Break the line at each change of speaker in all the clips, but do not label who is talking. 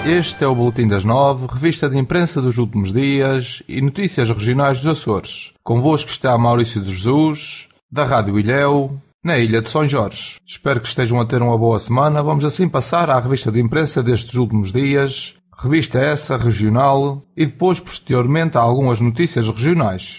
Este é o Boletim das 9, revista de imprensa dos últimos dias e notícias regionais dos Açores. Convosco está Maurício de Jesus, da Rádio Ilhéu, na Ilha de São Jorge. Espero que estejam a ter uma boa semana. Vamos assim passar à revista de imprensa destes últimos dias, revista essa regional, e depois, posteriormente, a algumas notícias regionais.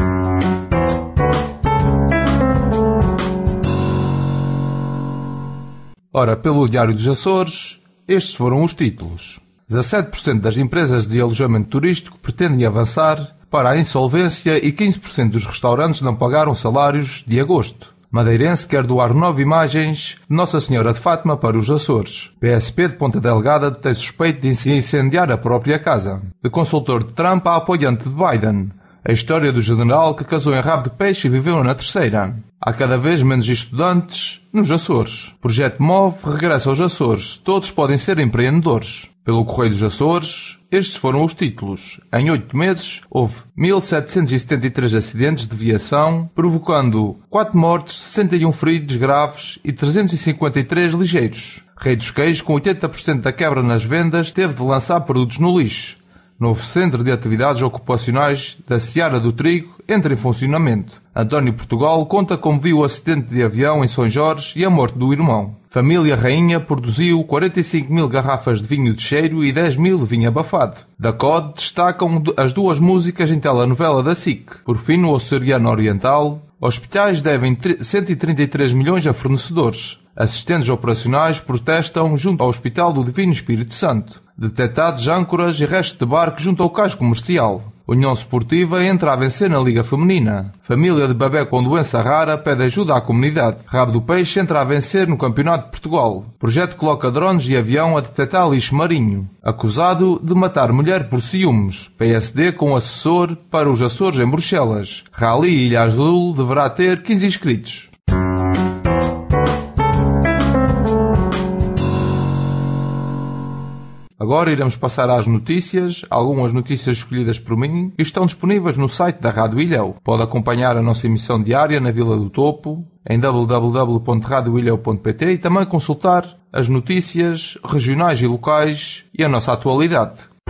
Ora, pelo Diário dos Açores, estes foram os títulos. 17% das empresas de alojamento turístico pretendem avançar para a insolvência e 15% dos restaurantes não pagaram salários de agosto. Madeirense quer doar 9 imagens de Nossa Senhora de Fátima para os Açores. PSP de Ponta Delgada tem suspeito de incendiar a própria casa. De consultor de Trump a apoiante de Biden. A história do general que casou em rabo de peixe e viveu na terceira. Há cada vez menos estudantes nos Açores. Projeto MOVE regressa aos Açores. Todos podem ser empreendedores. Pelo Correio dos Açores, estes foram os títulos. Em 8 meses, houve 1.773 acidentes de viação, provocando 4 mortes, 61 feridos graves e 353 ligeiros. Rei dos Queijos, com 80% da quebra nas vendas, teve de lançar produtos no lixo. Novo centro de atividades ocupacionais da Seara do Trigo entra em funcionamento. António Portugal conta como viu o acidente de avião em São Jorge e a morte do irmão. Família Rainha produziu 45.000 garrafas de vinho de cheiro e 10.000 de vinho abafado. Da COD destacam as 2 músicas em telenovela da SIC. Por fim, no Açoriano Oriental, hospitais devem 133 milhões a fornecedores. Assistentes operacionais protestam junto ao Hospital do Divino Espírito Santo. Detectados âncoras e restos de barco junto ao cais comercial. União Esportiva entra a vencer na Liga Feminina. Família de bebê com doença rara pede ajuda à comunidade. Rabo do Peixe entra a vencer no Campeonato de Portugal. Projeto coloca drones e avião a detectar lixo marinho. Acusado de matar mulher por ciúmes. PSD com assessor para os Açores em Bruxelas. Rally Ilha Azul deverá ter 15 inscritos. Agora iremos passar às notícias, algumas notícias escolhidas por mim e estão disponíveis no site da Rádio Ilhéu. Pode acompanhar a nossa emissão diária na Vila do Topo, em www.radioilheu.pt e também consultar as notícias regionais e locais e a nossa atualidade.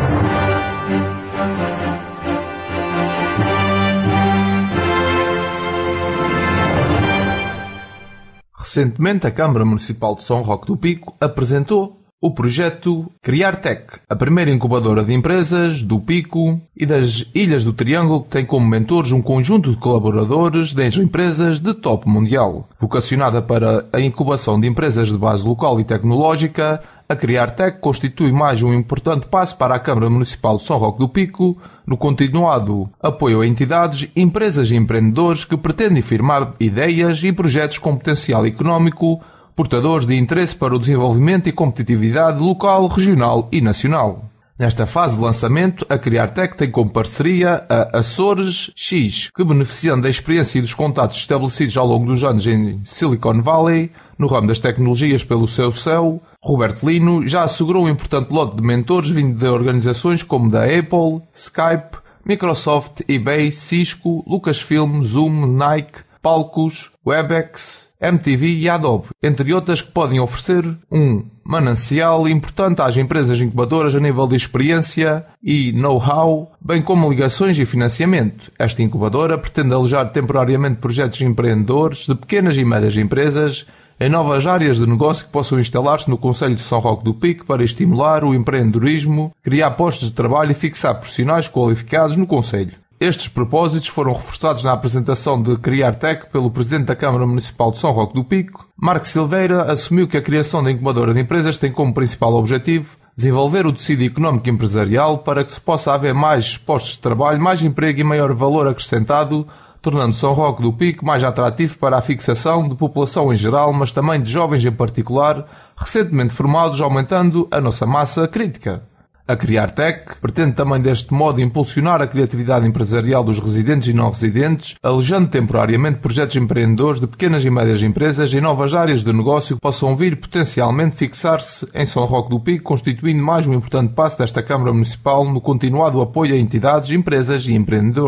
Recentemente, a Câmara Municipal de São Roque do Pico apresentou o projeto Criar Tech, a primeira incubadora de empresas do Pico e das Ilhas do Triângulo, que tem como mentores um conjunto de colaboradores das empresas de top mundial. Vocacionada para a incubação de empresas de base local e tecnológica, a Criar Tech constitui mais um importante passo para a Câmara Municipal de São Roque do Pico no continuado apoio a entidades, empresas e empreendedores que pretendem firmar ideias e projetos com potencial económico portadores de interesse para o desenvolvimento e competitividade local, regional e nacional. Nesta fase de lançamento, a Criar Tech tem como parceria a Açores X, que, beneficiando da experiência e dos contatos estabelecidos ao longo dos anos em Silicon Valley, no ramo das tecnologias pelo seu CEO, Roberto Lino, já assegurou um importante lote de mentores vindo de organizações como da Apple, Skype, Microsoft, eBay, Cisco, Lucasfilm, Zoom, Nike, Palcos, Webex, MTV e Adobe, entre outras que podem oferecer um manancial importante às empresas incubadoras a nível de experiência e know-how, bem como ligações e financiamento. Esta incubadora pretende alojar temporariamente projetos empreendedores de pequenas e médias empresas em novas áreas de negócio que possam instalar-se no Concelho de São Roque do Pico para estimular o empreendedorismo, criar postos de trabalho e fixar profissionais qualificados no Concelho. Estes propósitos foram reforçados na apresentação de Criar Tech pelo Presidente da Câmara Municipal de São Roque do Pico. Marco Silveira assumiu que a criação da incubadora de empresas tem como principal objetivo desenvolver o tecido económico e empresarial para que se possa haver mais postos de trabalho, mais emprego e maior valor acrescentado, tornando São Roque do Pico mais atrativo para a fixação de população em geral, mas também de jovens em particular, recentemente formados, aumentando a nossa massa crítica. A Criar Tech pretende também deste modo impulsionar a criatividade empresarial dos residentes e não residentes, alojando temporariamente projetos empreendedores de pequenas e médias empresas em novas áreas de negócio que possam vir potencialmente fixar-se em São Roque do Pico, constituindo mais um importante passo desta Câmara Municipal no continuado apoio a entidades, empresas e empreendedores.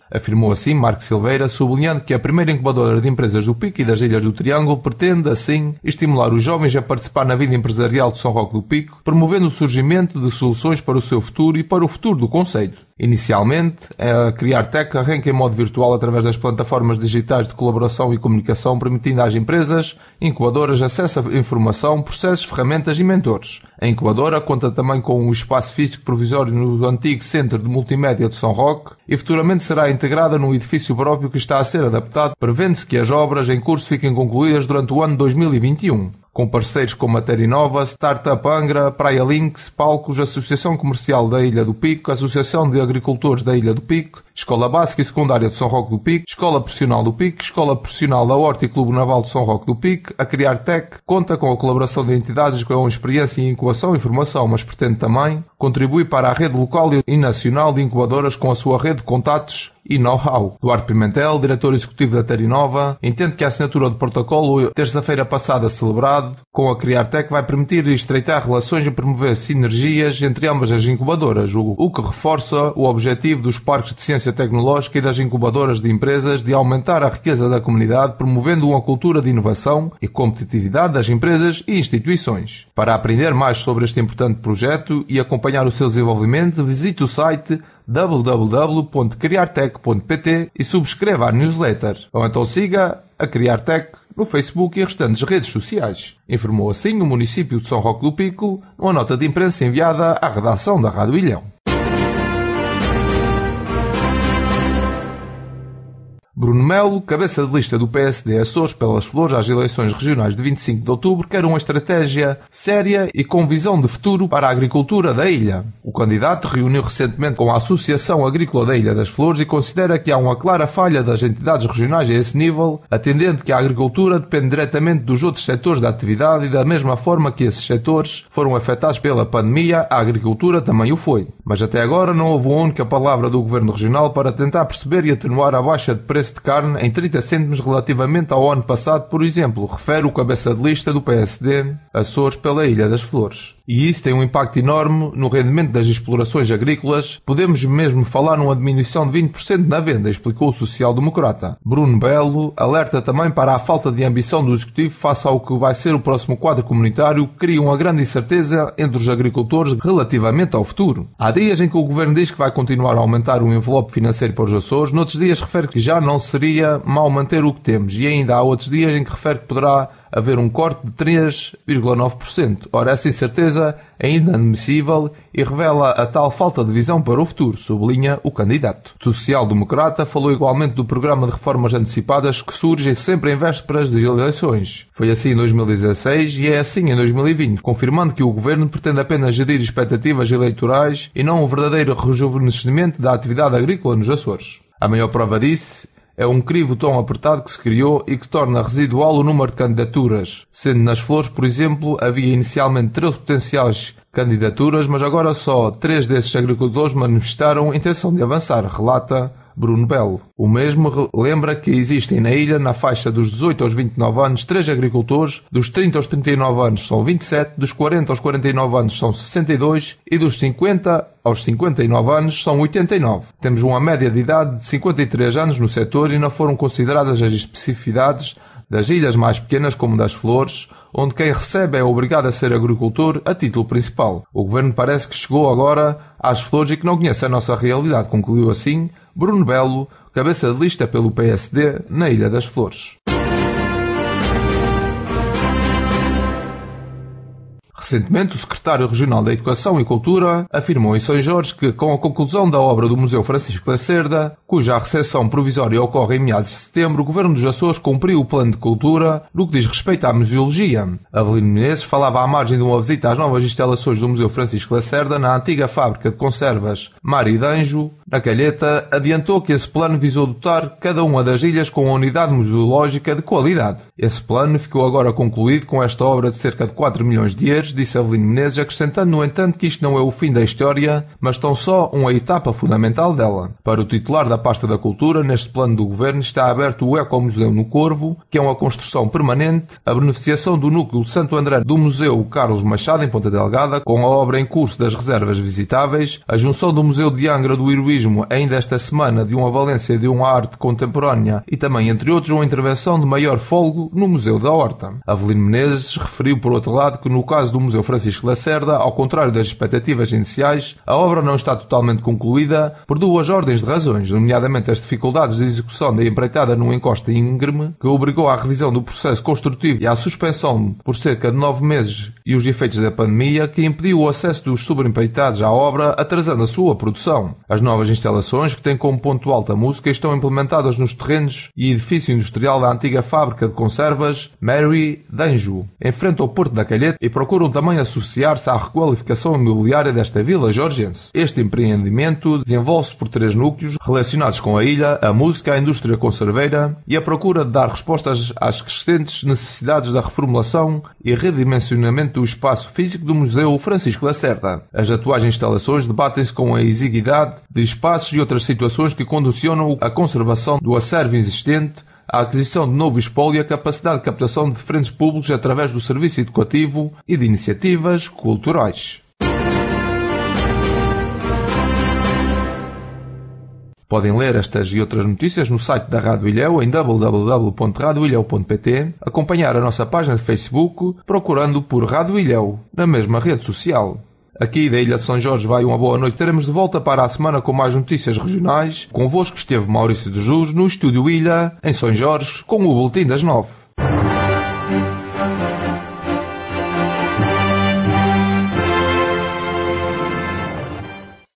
Afirmou assim Marco Silveira, sublinhando que a primeira incubadora de empresas do Pico e das Ilhas do Triângulo pretende, assim, estimular os jovens a participar na vida empresarial de São Roque do Pico, promovendo o surgimento de soluções para o seu futuro e para o futuro do concelho. Inicialmente, a Criar Tech arranca em modo virtual através das plataformas digitais de colaboração e comunicação, permitindo às empresas incubadoras acesso a informação, processos, ferramentas e mentores. A incubadora conta também com um espaço físico provisório no antigo Centro de Multimédia de São Roque e futuramente será integrada num edifício próprio que está a ser adaptado, prevendo-se que as obras em curso fiquem concluídas durante o ano 2021. Com parceiros como a Terinova, Startup Angra, Praia Links, Palcos, Associação Comercial da Ilha do Pico, Associação de Agricultores da Ilha do Pico, Escola Básica e Secundária de São Roque do Pico, Escola Profissional do Pico, Escola Profissional da Horta e Clube Naval de São Roque do Pico, a Criar Tech conta com a colaboração de entidades com experiência em incubação e formação, mas pretende também contribuir para a rede local e nacional de incubadoras com a sua rede de contatos e know-how. Duarte Pimentel, diretor executivo da Terinova, entende que a assinatura do protocolo, terça-feira passada celebrado, com a Criar Tech vai permitir estreitar relações e promover sinergias entre ambas as incubadoras, o que reforça o objetivo dos parques de ciência tecnológica e das incubadoras de empresas de aumentar a riqueza da comunidade, promovendo uma cultura de inovação e competitividade das empresas e instituições. Para aprender mais sobre este importante projeto e acompanhar o seu desenvolvimento, visite o site www.criartech.pt e subscreva a newsletter. Ou então siga a Criar Tech no Facebook e as restantes redes sociais. Informou assim o município de São Roque do Pico numa nota de imprensa enviada à redação da Rádio Ilhão. Bruno Melo, cabeça de lista do PSD Açores pelas Flores às eleições regionais de 25 de outubro, quer uma estratégia séria e com visão de futuro para a agricultura da ilha. O candidato reuniu recentemente com a Associação Agrícola da Ilha das Flores e considera que há uma clara falha das entidades regionais a esse nível, atendendo que a agricultura depende diretamente dos outros setores da atividade e da mesma forma que esses setores foram afetados pela pandemia, a agricultura também o foi. Mas até agora não houve uma única palavra do Governo Regional para tentar perceber e atenuar a baixa de preço de carne em 30 cêntimos relativamente ao ano passado, por exemplo, refere o cabeça de lista do PSD Açores pela Ilha das Flores. E isso tem um impacto enorme no rendimento das explorações agrícolas. Podemos mesmo falar numa diminuição de 20% na venda, explicou o social-democrata. Bruno Belo alerta também para a falta de ambição do Executivo face ao que vai ser o próximo quadro comunitário, que cria uma grande incerteza entre os agricultores relativamente ao futuro. Há dias em que o Governo diz que vai continuar a aumentar o envelope financeiro para os Açores, noutros dias refere que já não seria mau manter o que temos e ainda há outros dias em que refere que poderá haver um corte de 3,9%. Ora, essa incerteza é inadmissível e revela a tal falta de visão para o futuro, sublinha o candidato. O social-democrata falou igualmente do programa de reformas antecipadas que surge sempre em vésperas de eleições. Foi assim em 2016 e é assim em 2020, confirmando que o governo pretende apenas gerir expectativas eleitorais e não um verdadeiro rejuvenescimento da atividade agrícola nos Açores. A maior prova disso é um crivo tão apertado que se criou e que torna residual o número de candidaturas. Sendo nas Flores, por exemplo, havia inicialmente 13 potenciais candidaturas, mas agora só 3 desses agricultores manifestaram intenção de avançar, relata Bruno Belo. O mesmo lembra que existem na ilha, na faixa dos 18 aos 29 anos, 3 agricultores, dos 30 aos 39 anos são 27, dos 40 aos 49 anos são 62 e dos 50 aos 59 anos são 89. Temos uma média de idade de 53 anos no setor e não foram consideradas as especificidades das ilhas mais pequenas como das Flores, onde quem recebe é obrigado a ser agricultor a título principal. O Governo parece que chegou agora às Flores e que não conhece a nossa realidade, concluiu assim Bruno Belo, cabeça de lista pelo PSD na Ilha das Flores. Recentemente, o secretário regional da Educação e Cultura afirmou em São Jorge que, com a conclusão da obra do Museu Francisco Lacerda, cuja recepção provisória ocorre em meados de setembro, o Governo dos Açores cumpriu o plano de cultura no que diz respeito à museologia. Avelino Menezes falava à margem de uma visita às novas instalações do Museu Francisco Lacerda na antiga fábrica de conservas Mário d'Anjo, na Calheta, adiantou que esse plano visou dotar cada uma das ilhas com uma unidade museológica de qualidade. Esse plano ficou agora concluído com esta obra de cerca de 4 milhões de euros, disse Avelino Menezes, acrescentando, no entanto, que isto não é o fim da história, mas tão só uma etapa fundamental dela. Para o titular da pasta da Cultura, neste plano do Governo está aberto o Ecomuseu no Corvo, que é uma construção permanente, a beneficiação do núcleo de Santo André do Museu Carlos Machado, em Ponta Delgada, com a obra em curso das reservas visitáveis, a junção do Museu de Angra do Heroísmo ainda esta semana de uma valência de uma arte contemporânea e também, entre outros, uma intervenção de maior folgo no Museu da Horta. Avelino Menezes referiu, por outro lado, que no caso do Museu Francisco Lacerda, ao contrário das expectativas iniciais, a obra não está totalmente concluída por duas ordens de razões, nomeadamente as dificuldades de execução da empreitada num encosta íngreme, que obrigou à revisão do processo construtivo e à suspensão por cerca de 9 meses, e os efeitos da pandemia, que impediu o acesso dos sobreempreitados à obra, atrasando a sua produção. As novas instalações, que têm como ponto alto a música, estão implementadas nos terrenos e edifício industrial da antiga fábrica de conservas Mary Danjo, em frente ao Porto da Calheta, e procuram também associar-se à requalificação imobiliária desta vila georgiense. Este empreendimento desenvolve-se por 3 núcleos relacionados com a ilha, a música, a indústria conserveira e a procura de dar respostas às crescentes necessidades da reformulação e redimensionamento do espaço físico do Museu Francisco Lacerda. As atuais instalações debatem-se com a exiguidade de espaços e outras situações que condicionam a conservação do acervo existente, a aquisição de novo espólio e a capacidade de captação de diferentes públicos através do serviço educativo e de iniciativas culturais. Podem ler estas e outras notícias no site da Rádio Ilhéu em www.radioilhéu.pt, acompanhar a nossa página de Facebook procurando por Rádio Ilhéu na mesma rede social. Aqui da Ilha de São Jorge vai uma boa noite. Teremos de volta para a semana com mais notícias regionais. Convosco esteve Maurício de Jesus no Estúdio Ilha, em São Jorge, com o Boletim das 9.